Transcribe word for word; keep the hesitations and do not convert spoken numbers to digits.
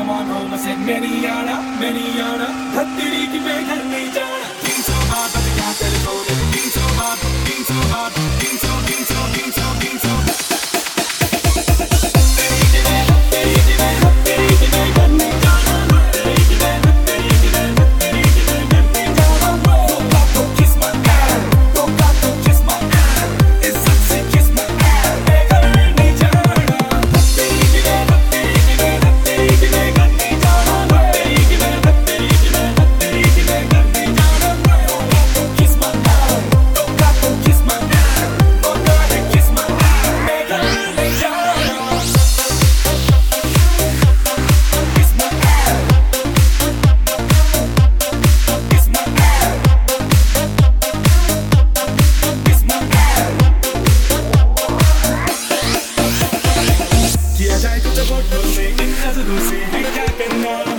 come on home, I said मेरी यारा मेरी यारा हत्तेरी की मैं घर नहीं जाना तीन सौ बार बज गया टेलीफोन तीन सौ बार तीन सौ बार तीन सौ तीन सौ तीन सौ तीन सौ तेरी की मैं तेरी की मैं तेरी की मैं घर नहीं जाना तेरी की मैं तेरी की मैं तेरी की मैं घर नहीं जाना Don't got to kiss my ass Don't got to kiss my ass It's sexy kiss my ass मैं घर नहीं जाना तेरी की मैं तेरी की मैं तेरी की मैं घर नहीं जाना तेरी की मैं तेरी की मैं तेरी की मैं घर नहीं जाना Don't got to kiss my ass Don't got to kiss my ass Don't got to kiss my ass मैं घर नहीं जाना Kiss my ass Kiss my ass Kiss my ass किया जाए कुछ फोटो से इन नजरों से है क्या करना